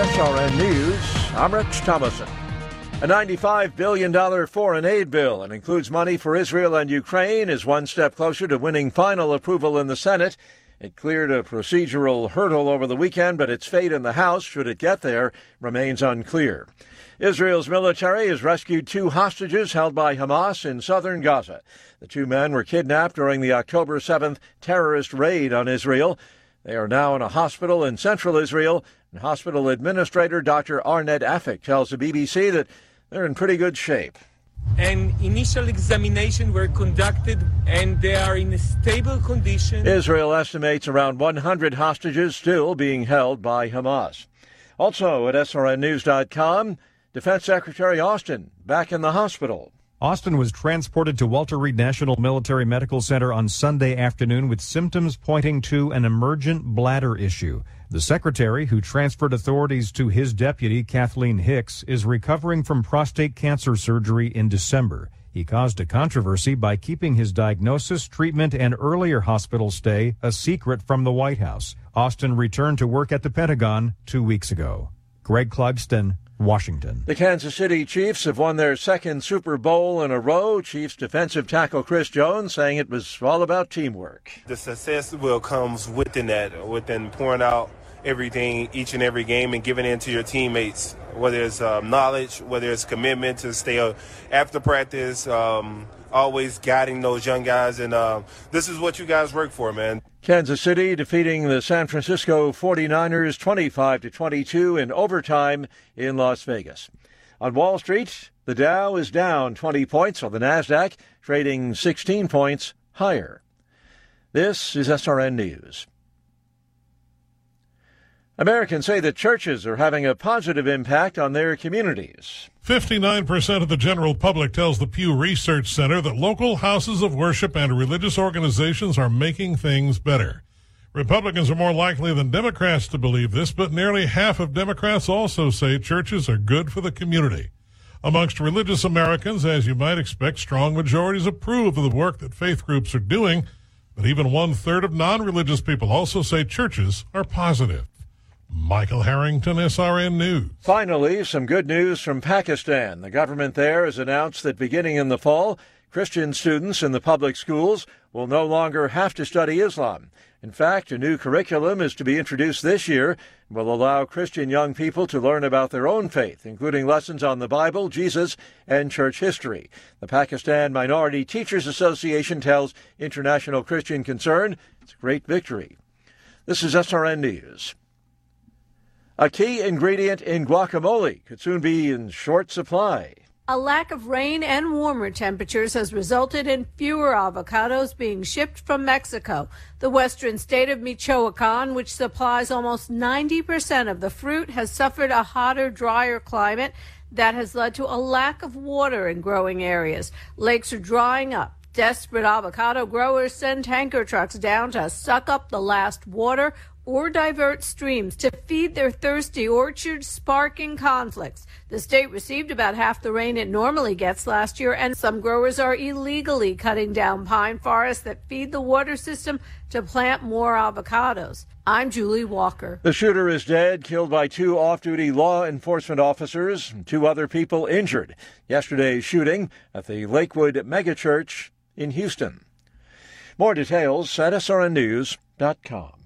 SRN News, I'm Rich Thomason. A $95 billion foreign aid bill and includes money for Israel and Ukraine is one step closer to winning final approval in the Senate. It cleared a procedural hurdle over the weekend, but its fate in the House, should it get there, remains unclear. Israel's military has rescued 2 hostages held by Hamas in southern Gaza. The 2 men were kidnapped during the October 7th terrorist raid on Israel. They are now in a hospital in central Israel, and hospital administrator Dr. Arnett Afik tells the BBC that they're in pretty good shape. An initial examination were conducted, and they are in a stable condition. Israel estimates around 100 hostages still being held by Hamas. Also at srnnews.com, Defense Secretary Austin back in the hospital. Austin was transported to Walter Reed National Military Medical Center on Sunday afternoon with symptoms pointing to an emergent bladder issue. The secretary, who transferred authorities to his deputy, Kathleen Hicks, is recovering from prostate cancer surgery in December. He caused a controversy by keeping his diagnosis, treatment, and earlier hospital stay a secret from the White House. Austin returned to work at the Pentagon 2 weeks ago. Greg Clugston, Washington. The Kansas City Chiefs have won their second Super Bowl in a row. Chiefs defensive tackle Chris Jones saying it was all about teamwork. The success will comes within that, within pouring out everything each and every game and giving in to your teammates, whether it's knowledge, whether it's commitment to stay after practice, always guiding those young guys. And this is what you guys work for, man. Kansas City defeating the San Francisco 49ers 25-22 in overtime in Las Vegas. On Wall Street, the Dow is down 20 points, while the Nasdaq trading 16 points higher. This is SRN News. Americans say that churches are having a positive impact on their communities. 59% of the general public tells the Pew Research Center that local houses of worship and religious organizations are making things better. Republicans are more likely than Democrats to believe this, but nearly half of Democrats also say churches are good for the community. Amongst religious Americans, as you might expect, strong majorities approve of the work that faith groups are doing, but even 1/3 of non-religious people also say churches are positive. Michael Harrington, SRN News. Finally, some good news from Pakistan. The government there has announced that beginning in the fall, Christian students in the public schools will no longer have to study Islam. In fact, a new curriculum is to be introduced this year and will allow Christian young people to learn about their own faith, including lessons on the Bible, Jesus, and church history. The Pakistan Minority Teachers Association tells International Christian Concern it's a great victory. This is SRN News. A key ingredient in guacamole could soon be in short supply. A lack of rain and warmer temperatures has resulted in fewer avocados being shipped from Mexico. The western state of Michoacan, which supplies almost 90% of the fruit, has suffered a hotter, drier climate that has led to a lack of water in growing areas. Lakes are drying up. Desperate avocado growers send tanker trucks down to suck up the last water or divert streams to feed their thirsty orchards, sparking conflicts. The state received about half the rain it normally gets last year, and some growers are illegally cutting down pine forests that feed the water system to plant more avocados. I'm Julie Walker. The shooter is dead, killed by 2 off-duty law enforcement officers, and 2 other people injured. Yesterday's shooting at the Lakewood megachurch in Houston. More details at srnnews.com.